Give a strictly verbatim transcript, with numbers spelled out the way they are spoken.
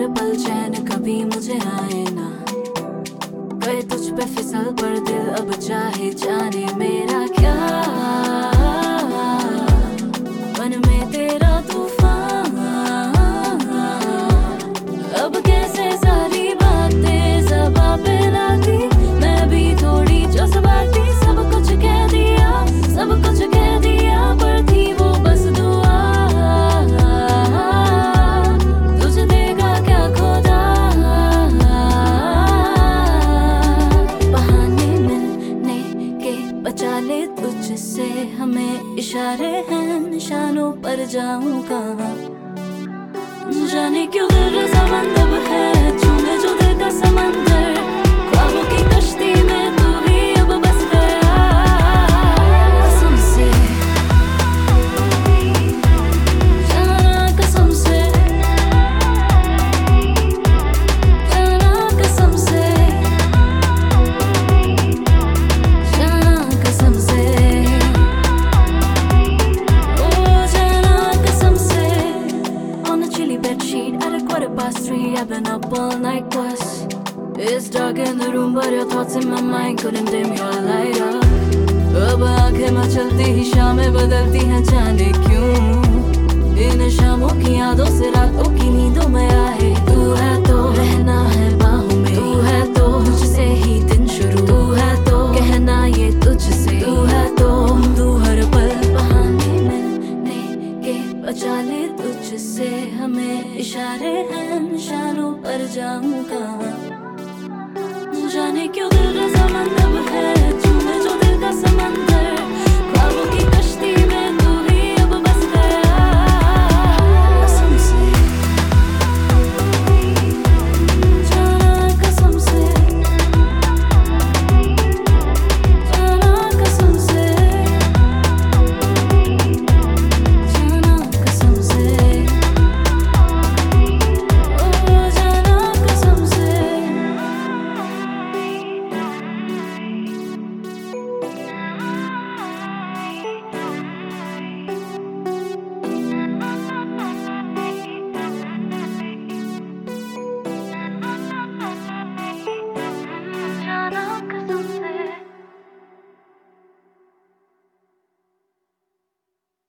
पल चैन कभी मुझे आए ना, गए तुझ पे फिसल पर दिल अब चाहे जाने मेरा क्या। मन में तेरा तूफान, अब कैसे सारी बातें ज़बां पे लाती, मैं भी थोड़ी जज्बाती। सब कुछ कह दिया, सब कुछ कह दिया, पर थी वो बस दुआ। तुझे देगा क्या खुदा, बहाने मिलने के बचा ले तुझसे हमें इशारे हैं निशानों पर जाऊं कहाँ। जाने क्यों दिल रज़ामंद अब है, चूमे जो दिल का समंदर, ख्वाबों की कश्ती में तू भी अब बस गया। कसम से जाना, कसम से जाना, कसम से जाना, कसम से ओ जाना, कसम से। On a chilly bedsheet at a quarter past three, I've been up all night cause it's dark in the room but your thoughts in my mind couldn't dim your light up। अब आंखें मचलती ही शामें बदलती हैं जाने क्यों, इन शामों की यादों से रातों की नींदों में आए। तू है तो रहना है बाहों में, तू है तो मुझसे ही दिन शुरू, तू है तो कहना ये तुझसे, तू है तो तू हर पल। बहाने मिलने के बचा ले तुझसे हमें इशारे हैं निशानों पर जाऊं कहाँ। जाने क्यों दिल रज़ामंद अब है,